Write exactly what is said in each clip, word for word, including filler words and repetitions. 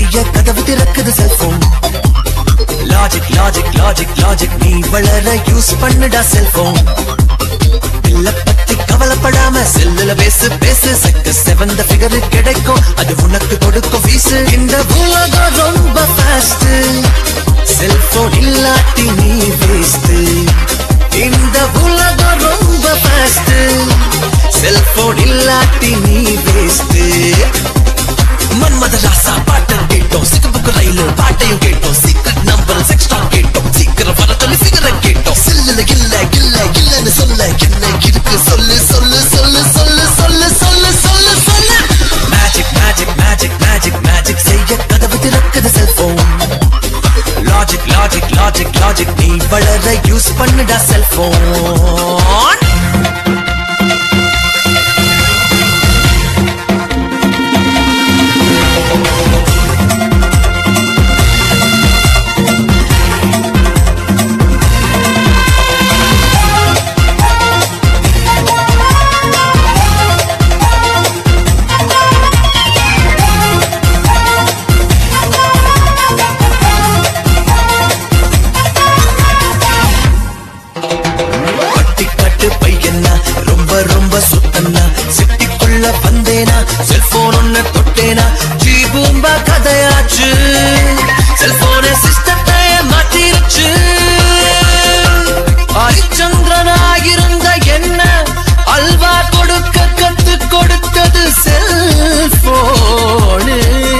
செய்ய கதவு திறக்குது cellphone. Logic logic logic logic நீ வளர யூஸ் பண்ணுடா செல்போன். பில்ல பத்தி கவலைப்படாம செல்லுல பேசு பேசு செக்க செவந்த ஃபிகர் கிடைக்கும் அது உனக்கு கொடுக்கும் ஃபீஸ். இந்த உலகம் ரொம்ப ஃபாஸ்ட் செல்போன் இல்லாட்டி நீ வேஸ்ட். இந்த உலகம் ரொம்ப ஃபாஸ்ட் செல்போன் இல்லாட்டி நீ வேஸ்ட். மன்மத ராசா பாட்டம் கேட்டோம் சிகப்புக்கு ரயிலு பாட்டையும் கேட்டோம் சீக்ரெட் நம்பர் செக்ஸ்டா கேட்டோம் சீக்கிரம் வர சொல்லி சிகரெட் கேட்டோம். செல்லுல இல்ல இல்ல இல்லன்னு சொல்ல என்ன இருக்கு சொல்லு சொல்லு சொல்லு சொல்லு சொல்லு சொல்லு சொல்லு சொல்லு. Magic magic magic magic magic செய்ய கதவு திறக்குது cellphone. Logic logic logic logic நீ வளர யூஸ் பண்ணுடா செல்போன். சிட்டிக்குள்ள வந்தேனா செல்போன் ஒன்ன தொட்டேனா ஜீபூம்பா கதையாச்சு. செல்போனே சிஸ்டத்தைய மாத்திருச்சு. ஹரிச்சந்திரனாயிருந்த என்ன அல்வா கொடுக்க கத்து கொடுத்தது செல்போனு.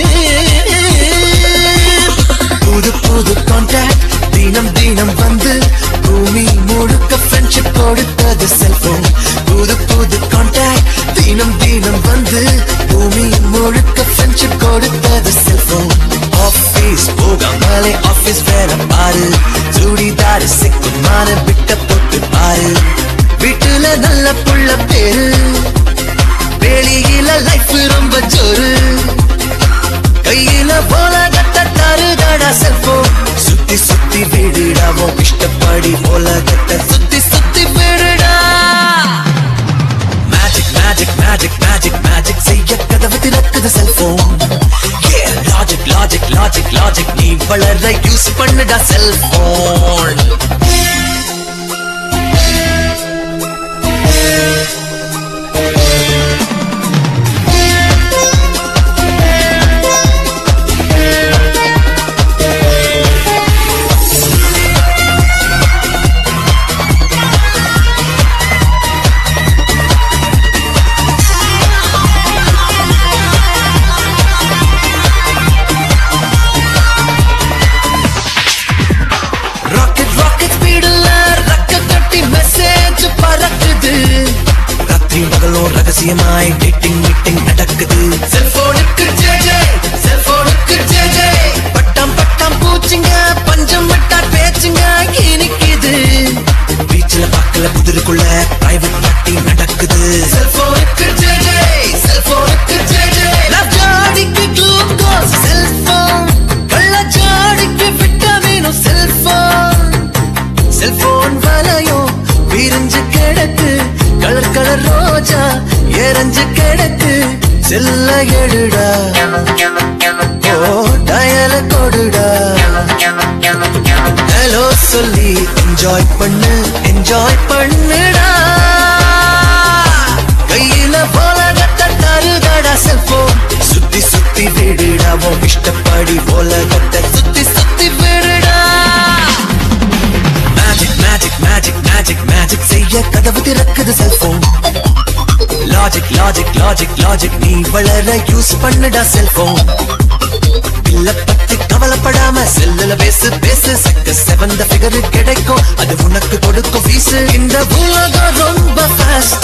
புது புது கான்டாக்ட் தினம் தினம் வந்து பூமி முழுக்க ஃப்ரெண்ட்ஷிப் கொடுத்தது செல்போன். புது புது கான்டாக்ட் தினம் தினம் வந்து பூமி முழுக்க ஃப்ரெண்ட்ஷிப் கொடுத்தது செல்போன். ஆபீஸ் போகாமலே ஆபீஸ் வேற பாரு சுடிதாரு சிக்குமான விட்ட போட்டு பாரு. வீட்டுல நல்ல புள்ள பேரு வெளியில லைஃப் ரொம்ப ஜோரு. கையில போல கட்ட தருகடா செல்போன். சுத்தி சுத்தி விடுடாவோ இஷ்டப்படி போல கட்ட சுத்தி சுத்தி விடுடா. Magic magic magic magic magic செய்ய கதவு திறக்குது cellphone. Logic logic logic logic நீ வளர யூஸ் பண்ணுடா செல்போன். ரகசியமாய் டேட்டிங் மீட்டிங் நடக்குது செல்போனுக்கு ஜேஜே செல்போனுக்கு ஜேஜே. பட்டம் பட்டம் பூச்சிங்க பஞ்சம் விட்டா பேச்சுங்க இனிக்குது. பீச்ல பாக்கல புதிருக்குள்ள பிரைவேட் பார்ட்டி நடக்குது செல்போனுக்கு ஜேஜே செல்போனுக்கு ஜேஜே. லவ் ஜோடிக்கு குளுக்கோஸ் செல்போன் கள்ள ஜோடிக்கு விட்டமினும் செல்போன். செல்போன் வலையும் விரிஞ்சு கிடக்கு கலர் கலர் ரோஜா எரஞ்சு கிடக்கு. செல்ல எடுடா ஓ டயல கொடுடா. ஹலோ சொல்லி என்ஜாய் பண்ணு என்ஜாய் பண்ணுடா. கையில போல கட்ட தருகடா செல்போன். சுத்தி சுத்தி விடுடாவோ இஷ்டப்படி போல கட்ட சுத்தி சுத்தி விடுடா. Magic magic magic magic magic செய்ய கதவு திறக்குது cellphone. Logic logic logic logic நீ வளர யூஸ் பண்ணுடா செல்போன். பில்ல பத்தி கவலைப்படாம செல்லுல பேசு பேசு செக்க செவந்த ஃபிகர் கிடைக்கும் அது உனக்கு கொடுக்கும் ஃபீஸ். இந்த உலகம் ரொம்ப ஃபாஸ்ட்